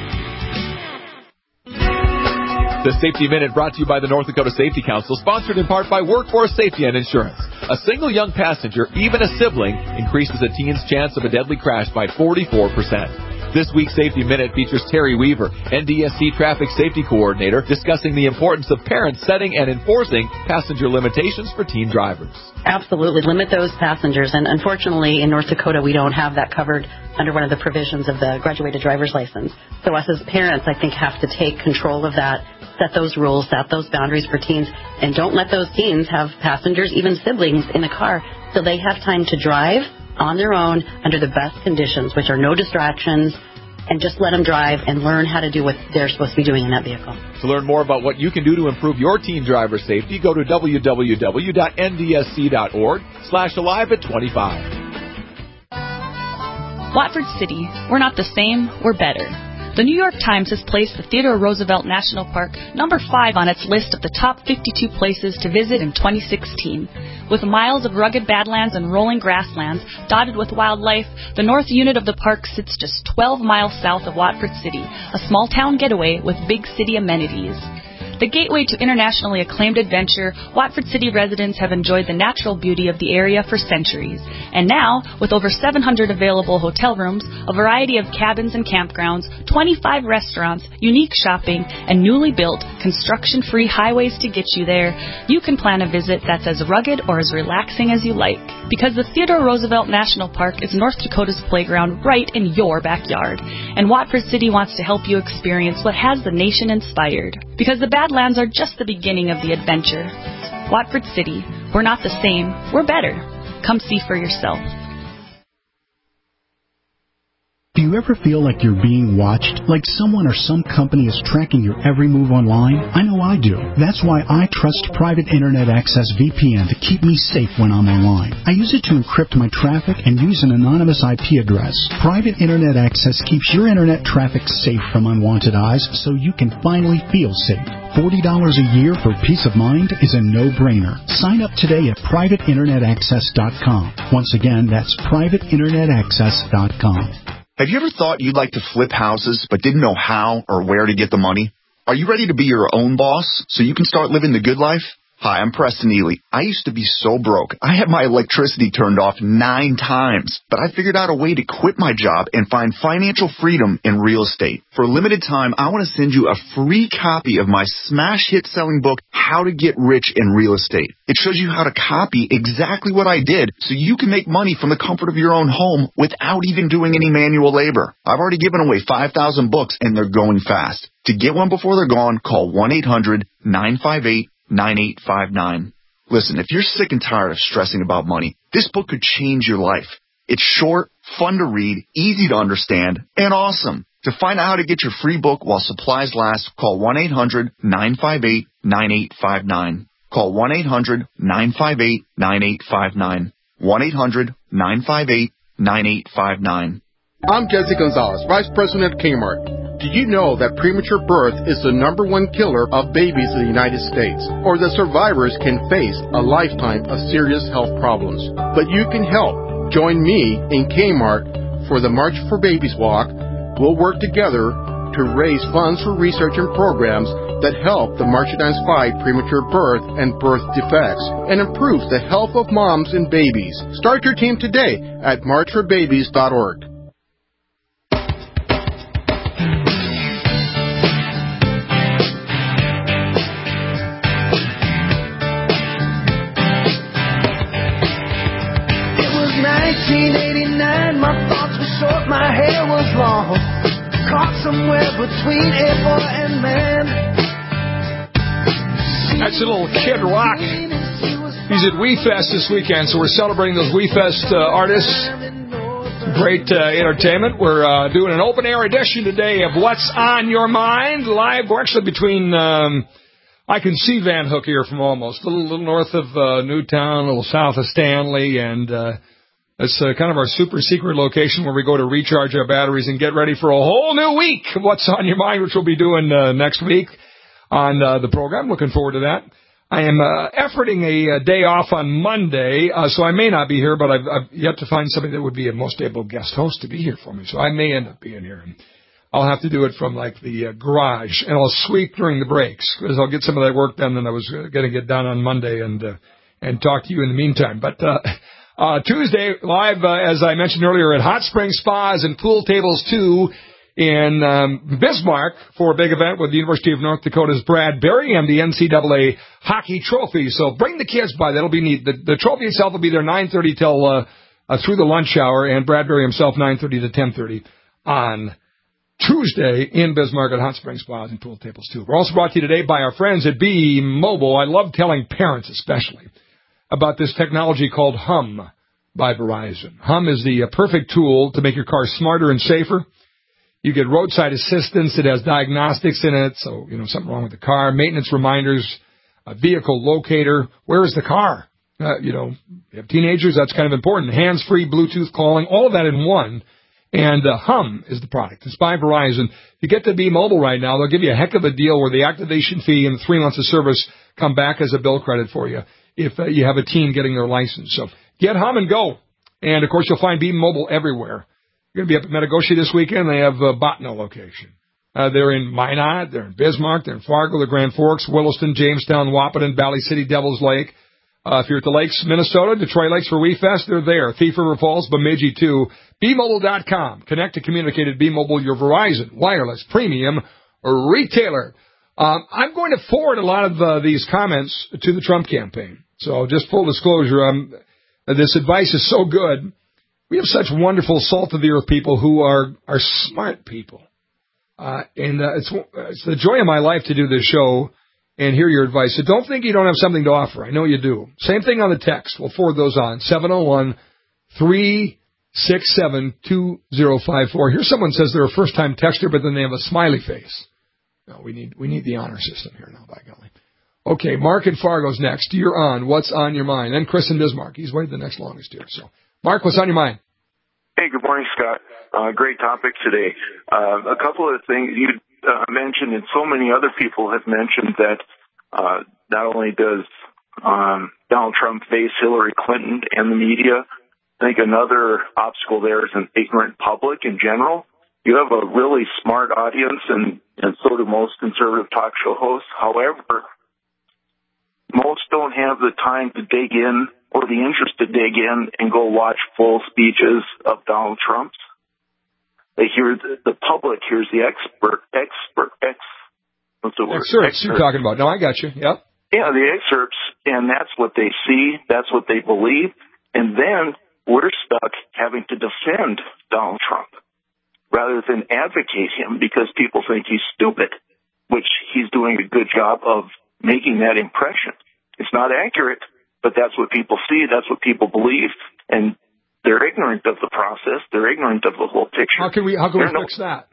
The Safety Minute brought to you by the North Dakota Safety Council, sponsored in part by Workforce Safety and Insurance. A single young passenger, even a sibling, increases a teen's chance of a deadly crash by forty-four percent. This week's Safety Minute features Terry Weaver, N D S C Traffic Safety Coordinator, discussing the importance of parents setting and enforcing passenger limitations for teen drivers. Absolutely. Limit those passengers. And unfortunately, in North Dakota, we don't have that covered under one of the provisions of the graduated driver's license. So us as parents, I think, have to take control of that, set those rules, set those boundaries for teens, and don't let those teens have passengers, even siblings, in a car so they have time to drive on their own under the best conditions, which are no distractions, and just let them drive and learn how to do what they're supposed to be doing in that vehicle. To learn more about what you can do to improve your teen driver safety, go to w w w dot n d s c dot org slash alive at twenty-five. Watford City, we're not the same, we're better. The New York Times has placed the Theodore Roosevelt National Park number five on its list of the top fifty-two places to visit in twenty sixteen. With miles of rugged badlands and rolling grasslands dotted with wildlife, the north unit of the park sits just twelve miles south of Watford City, a small town getaway with big city amenities. The gateway to internationally acclaimed adventure, Watford City residents have enjoyed the natural beauty of the area for centuries. And now, with over seven hundred available hotel rooms, a variety of cabins and campgrounds, twenty-five restaurants, unique shopping, and newly built, construction-free highways to get you there, you can plan a visit that's as rugged or as relaxing as you like. Because the Theodore Roosevelt National Park is North Dakota's playground right in your backyard. And Watford City wants to help you experience what has the nation inspired. Because the Badlands are just the beginning of the adventure. Watford City, we're not the same, we're better. Come see for yourself. Do you ever feel like you're being watched? Like someone or some company is tracking your every move online? I know I do. That's why I trust Private Internet Access V P N to keep me safe when I'm online. I use it to encrypt my traffic and use an anonymous I P address. Private Internet Access keeps your internet traffic safe from unwanted eyes so you can finally feel safe. forty dollars a year for peace of mind is a no-brainer. Sign up today at private internet access dot com. Once again, that's private internet access dot com. Have you ever thought you'd like to flip houses but didn't know how or where to get the money? Are you ready to be your own boss so you can start living the good life? Hi, I'm Preston Ely. I used to be so broke. I had my electricity turned off nine times, but I figured out a way to quit my job and find financial freedom in real estate. For a limited time, I want to send you a free copy of my smash hit selling book, How to Get Rich in Real Estate. It shows you how to copy exactly what I did so you can make money from the comfort of your own home without even doing any manual labor. I've already given away five thousand books and they're going fast. To get one before they're gone, call one eight hundred nine five eight nine eight five nine. Listen, if you're sick and tired of stressing about money, this book could change your life. It's short, fun to read, easy to understand, and awesome. To find out how to get your free book while supplies last, call one eight hundred nine five eight nine eight five nine. Call one eight hundred nine five eight nine eight five nine. one eight hundred nine five eight nine eight five nine. I'm Jesse Gonzalez, Vice President at Kmart. Do you know that premature birth is the number one killer of babies in the United States, or that survivors can face a lifetime of serious health problems? But you can help. Join me in Kmart for the March for Babies Walk. We'll work together to raise funds for research and programs that help the March-Dance fight premature birth and birth defects and improve the health of moms and babies. Start your team today at march for babies dot org. nineteen eighty-nine, my thoughts were short, my hair was long, caught somewhere between a boy and man. That's a little Kid Rock. He's at WeFest this weekend, so we're celebrating those WeFest uh, artists. Great uh, entertainment. We're uh, doing an open-air edition today of What's on Your Mind, live. We're actually between... Um, I can see Van Hook here from almost, a little, little north of uh, Newtown, a little south of Stanley, and... Uh, It's uh, kind of our super secret location where we go to recharge our batteries and get ready for a whole new week of What's on Your Mind, which we'll be doing uh, next week on uh, the program. Looking forward to that. I am uh, efforting a, a day off on Monday, uh, so I may not be here, but I've, I've yet to find somebody that would be a most able guest host to be here for me. So I may end up being here. And I'll have to do it from, like, the uh, garage, and I'll sweep during the breaks because I'll get some of that work done that I was uh, going to get done on Monday and uh, and talk to you in the meantime. But... Uh, Uh, Tuesday, live, uh, as I mentioned earlier, at Hot Spring Spas and Pool Tables two in um, Bismarck for a big event with the University of North Dakota's Brad Berry and the N C double A hockey trophy. So bring the kids by. That'll be neat. The, the trophy itself will be there nine thirty till uh, uh, through the lunch hour, and Brad Berry himself nine thirty to ten thirty on Tuesday in Bismarck at Hot Spring Spas and Pool Tables two. We're also brought to you today by our friends at B Mobile. I love telling parents especially about this technology called Hum by Verizon. Hum is the uh, perfect tool to make your car smarter and safer. You get roadside assistance. It has diagnostics in it, so, you know, something wrong with the car, maintenance reminders, a vehicle locator. Where is the car? Uh, you know, you have teenagers, that's kind of important. Hands-free Bluetooth calling, all of that in one. And uh, Hum is the product. It's by Verizon. If you get to B Mobile right now, they'll give you a heck of a deal where the activation fee and three months of service come back as a bill credit for you if uh, you have a teen getting their license. So get Hum and go. And, of course, you'll find B Mobile everywhere. You're going to be up at Metagoshi this weekend. They have a Botno location. Uh, they're in Minot. They're in Bismarck. They're in Fargo. They're Grand Forks, Williston, Jamestown, Wahpeton, Valley City, Devils Lake. Uh, if you're at the Lakes, Minnesota, Detroit Lakes for WeFest, they're there. Thief River Falls, Bemidji, too. B Mobile dot com. Connect to communicate at B Mobile, your Verizon wireless premium retailer. Um, I'm going to forward a lot of uh, these comments to the Trump campaign. So just full disclosure, um, this advice is so good. We have such wonderful salt-of-the-earth people who are, are smart people. Uh, and uh, it's, it's the joy of my life to do this show and hear your advice. So don't think you don't have something to offer. I know you do. Same thing on the text. We'll forward those on. seven oh one, three six seven, two oh five four. Here's someone says they're a first-time texter, but then they have a smiley face. No, we need we need the honor system here now, by golly. Okay, Mark in Fargo's next. You're on. What's on your mind? Then Chris in Bismarck. He's waited the next longest here. So, Mark, what's on your mind? Hey, good morning, Scott. Uh, great topic today. Uh, a couple of things you uh, mentioned, and so many other people have mentioned that uh, not only does um, Donald Trump face Hillary Clinton and the media, I think another obstacle there is an ignorant public in general. You have a really smart audience, and, and so do most conservative talk show hosts. However, most don't have the time to dig in or the interest to dig in and go watch full speeches of Donald Trump's. They hear the, the public hears the expert, expert, ex, what's the word? Excerpts you're talking about. No, I got you. Yep. Yeah, the excerpts, and that's what they see, that's what they believe, and then we're stuck having to defend Donald Trump rather than advocate him because people think he's stupid, which he's doing a good job of making that impression. It's not accurate, but that's what people see, that's what people believe, and they're ignorant of the process, they're ignorant of the whole picture. How can we, how can we no, fix that?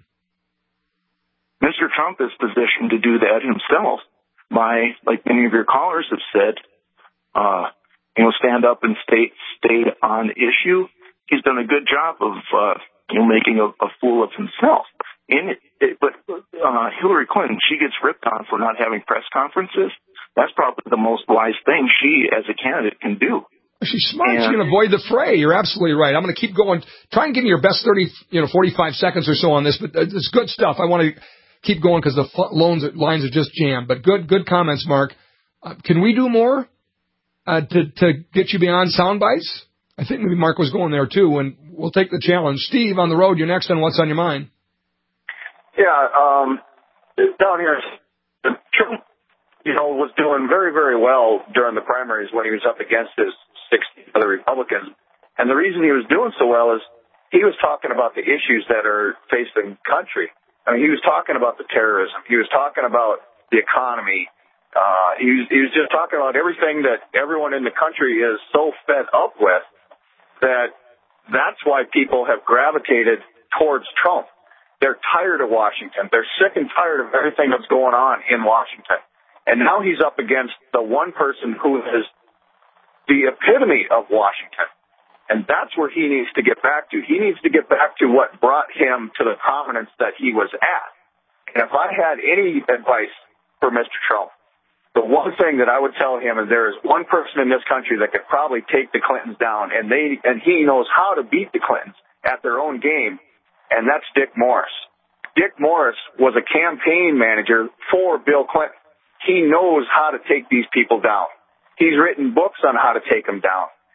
Mister Trump is positioned to do that himself by, like many of your callers have said, uh, you know, stand up and stay, stay on issue. He's done a good job of, uh, you know, making a, a fool of himself. In it, it, but uh, Hillary Clinton, she gets ripped on for not having press conferences. That's probably the most wise thing she, as a candidate, can do. She's smart. And, she can avoid the fray. You're absolutely right. I'm going to keep going. Try and give me your best thirty, you know, forty-five seconds or so on this, but it's good stuff. I want to keep going because the loans lines are just jammed. But good, good comments, Mark. Uh, can we do more uh, to to get you beyond sound bites? I think maybe Mark was going there too, and we'll take the challenge. Steve, on the road, you're next on What's on Your Mind. Yeah, um, down here, Trump, you know, was doing very, very well during the primaries when he was up against his sixty other Republicans. And the reason he was doing so well is he was talking about the issues that are facing the country. I mean, he was talking about the terrorism. He was talking about the economy. Uh, he was, he was just talking about everything that everyone in the country is so fed up with that that's why people have gravitated towards Trump. They're tired of Washington. They're sick and tired of everything that's going on in Washington. And now he's up against the one person who is the epitome of Washington. And that's where he needs to get back to. He needs to get back to what brought him to the prominence that he was at. And if I had any advice for Mister Trump, the one thing that I would tell him is there is one person in this country that could probably take the Clintons down, and they and he knows how to beat the Clintons at their own game, and that's Dick Morris. Dick Morris was a campaign manager for Bill Clinton. He knows how to take these people down. He's written books on how to take them down.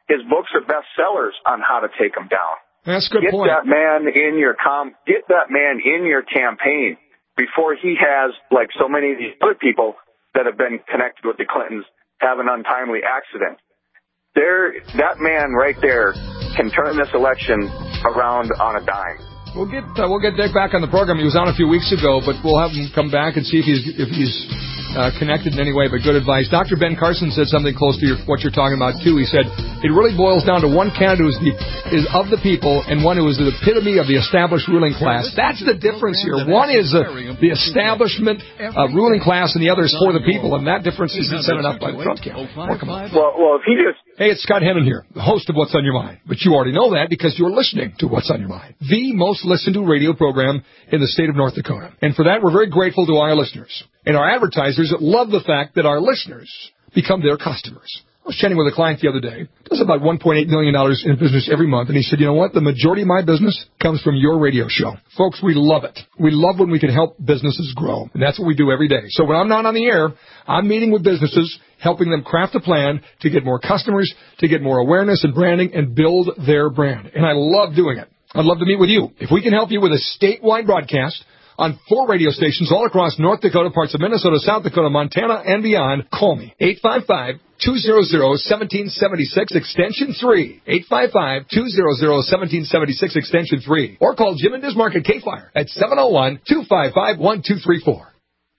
his books are bestsellers on how to take them down. That's a good get point. That man in your com- get that man in your campaign before he has, like so many of these other people that have been connected with the Clintons, have an untimely accident. There, that man right there can turn this election around on a dime. We'll get uh, we'll get Dick back on the program. He was on a few weeks ago, but we'll have him come back and see if he's if he's uh, connected in any way. But good advice. Doctor Ben Carson said something close to your, what you're talking about too. He said it really boils down to one candidate who is the is of the people and one who is the epitome of the established ruling class. That's the difference here. One is uh, the establishment uh, ruling class, and the other is for the people, and that difference isn't set enough by the Trump campaign. Well, well, if he just Hey, it's Scott Hennon here, the host of What's on Your Mind. But you already know that because you're listening to What's on Your Mind, the most listened to radio program in the state of North Dakota. And for that, we're very grateful to our listeners and our advertisers that love the fact that our listeners become their customers. I was chatting with a client the other day, does about one point eight million dollars in business every month, and he said, you know what, the majority of my business comes from your radio show. Folks, we love it. We love when we can help businesses grow, and that's what we do every day. So when I'm not on the air, I'm meeting with businesses, helping them craft a plan to get more customers, to get more awareness and branding, and build their brand. And I love doing it. I'd love to meet with you. If we can help you with a statewide broadcast on four radio stations all across North Dakota, parts of Minnesota, South Dakota, Montana, and beyond, call me. eight five five, two hundred, one seven seven six, extension three. eight five five, two hundred, one seven seven six, extension three. Or call Jim and Dismark at K-Fire at seven oh one, two five five, one two three four.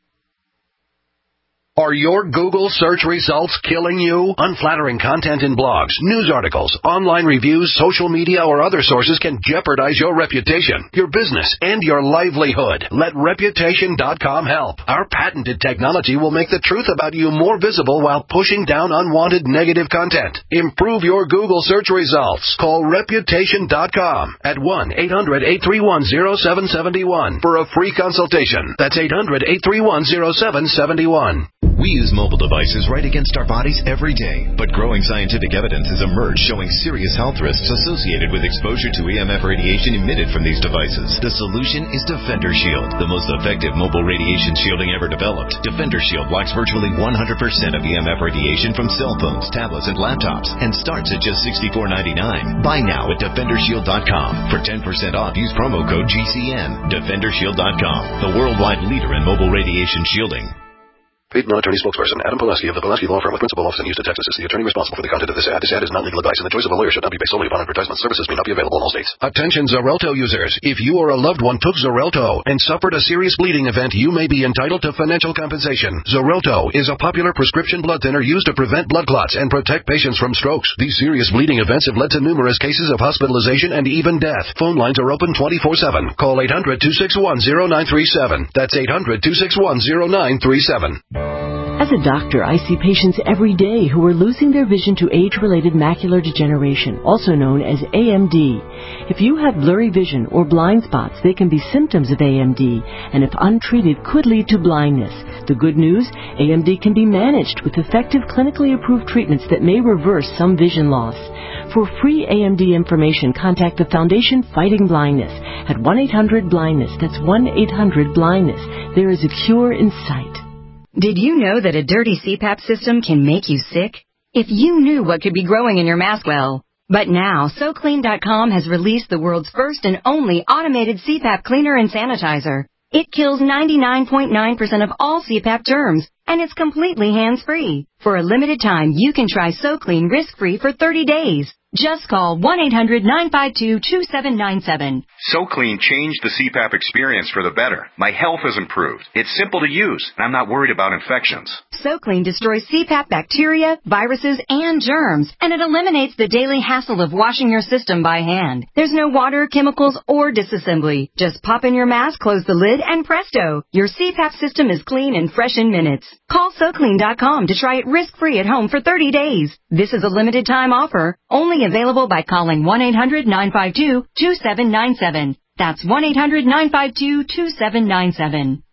Are your Google search results killing you? Unflattering content in blogs, news articles, online reviews, social media, or other sources can jeopardize your reputation, your business, and your livelihood. Let Reputation dot com help. Our patented technology will make the truth about you more visible while pushing down unwanted negative content. Improve your Google search results. Call Reputation dot com at one eight hundred, eight three one, oh seven seven one for a free consultation. That's eight hundred, eight three one, oh seven seven one. We use mobile devices right against our bodies every day, but growing scientific evidence has emerged showing serious health risks associated with exposure to E M F radiation emitted from these devices. The solution is Defender Shield, the most effective mobile radiation shielding ever developed. Defender Shield blocks virtually one hundred percent of E M F radiation from cell phones, tablets, and laptops, and starts at just sixty-four ninety-nine. Buy now at Defender Shield dot com. For ten percent off, use promo code G C N. Defender Shield dot com, the worldwide leader in mobile radiation shielding. Paid non-attorney spokesperson Adam Pulaski of the Pulaski Law Firm with principal office in Houston, Texas is the attorney responsible for the content of this ad. This ad is not legal advice, and the choice of a lawyer should not be based solely upon advertisement. Services may not be available in all states. Attention Xarelto users. If you or a loved one took Xarelto and suffered a serious bleeding event, you may be entitled to financial compensation. Xarelto is a popular prescription blood thinner used to prevent blood clots and protect patients from strokes. These serious bleeding events have led to numerous cases of hospitalization and even death. Phone lines are open twenty-four seven. Call eight hundred, two six one, oh nine three seven. That's eight hundred, two six one, oh nine three seven. As a doctor, I see patients every day who are losing their vision to age-related macular degeneration, also known as A M D. If you have blurry vision or blind spots, they can be symptoms of A M D, and if untreated, could lead to blindness. The good news, A M D can be managed with effective clinically approved treatments that may reverse some vision loss. For free A M D information, contact the Foundation Fighting Blindness at one eight hundred blindness. That's one eight hundred blindness. There is a cure in sight. Did you know that a dirty C PAP system can make you sick? If you knew what could be growing in your mask well. But now, So Clean dot com has released the world's first and only automated C PAP cleaner and sanitizer. It kills ninety-nine point nine percent of all C PAP germs, and it's completely hands-free. For a limited time, you can try So Clean risk-free for thirty days. Just call one eight hundred, nine five two, two seven nine seven. So Clean changed the C PAP experience for the better. My health has improved. It's simple to use, and I'm not worried about infections. So Clean destroys C PAP bacteria, viruses, and germs, and it eliminates the daily hassle of washing your system by hand. There's no water, chemicals, or disassembly. Just pop in your mask, close the lid, and presto! Your C PAP system is clean and fresh in minutes. Call So Clean dot com to try it risk-free at home for thirty days. This is a limited time offer, only available by calling one eight hundred, nine five two, two seven nine seven. That's one eight hundred, nine five two, two seven nine seven.